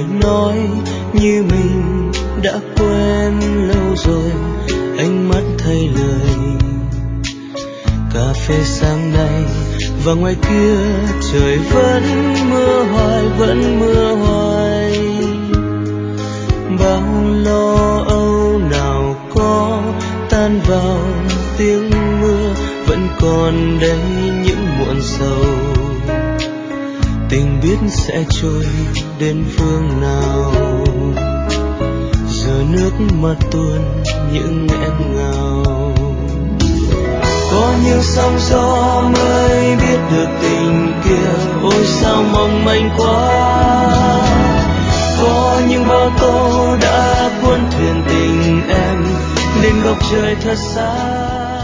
nói như mình đã quen lâu rồi, ánh mắt thay lời. Cà phê sáng nay và ngoài kia trời vẫn mưa hoài, vẫn mưa hoài. Bao lo âu nào có tan vào tiếng mưa, vẫn còn đây những muộn sầu. Tình biết sẽ trôi đến phương nào, giờ nước mắt tuôn những nghẹn ngào. Có những sóng gió mới biết được tình kia, ôi sao mong manh quá. Có những bão tố đã cuốn thuyền tình em đến góc trời thật xa.